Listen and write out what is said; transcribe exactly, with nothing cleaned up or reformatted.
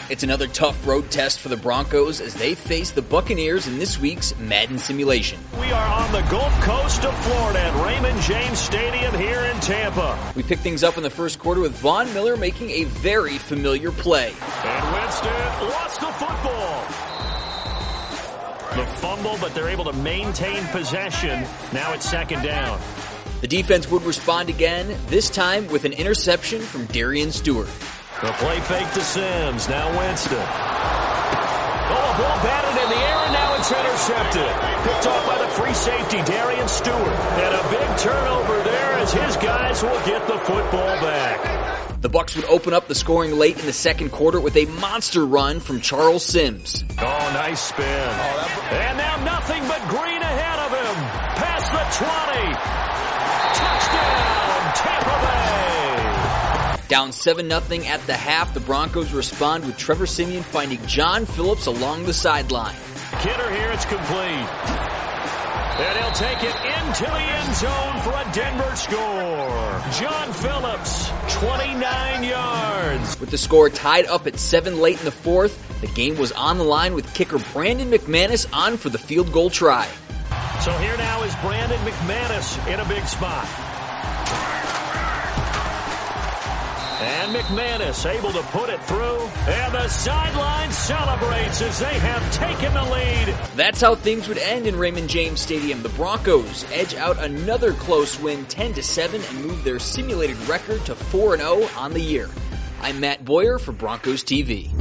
It's another tough road test for the Broncos as they face the Buccaneers in this week's Madden simulation. We are on the Gulf Coast of Florida at Raymond James Stadium here in Tampa. We pick things up in the first quarter with Von Miller making a very familiar play. And Winston lost the football. The fumble, but they're able to maintain possession. Now it's second down. The defense would respond again, this time with an interception from Darian Stewart. The play fake to Sims. Now Winston. Oh, a ball batted in the air, and now it's intercepted. Picked off by the free safety, Darian Stewart. And a big turnover there as his guys will get the football back. The Bucs would open up the scoring late in the second quarter with a monster run from Charles Sims. Oh, nice spin. Oh, and now nothing but green ahead of him. Past the twenty. Touchdown, Tampa Bay. Down seven nothing at the half, the Broncos respond with Trevor Siemian finding John Phillips along the sideline. Kidder here, it's complete. And he'll take it into the end zone for a Denver score. John Phillips, twenty-nine yards. With the score tied up at seven late in the fourth, the game was on the line with kicker Brandon McManus on for the field goal try. So here now is Brandon McManus in a big spot. And McManus able to put it through. And the sideline celebrates as they have taken the lead. That's how things would end in Raymond James Stadium. The Broncos edge out another close win ten to seven and move their simulated record to four and oh on the year. I'm Matt Boyer for Broncos T V.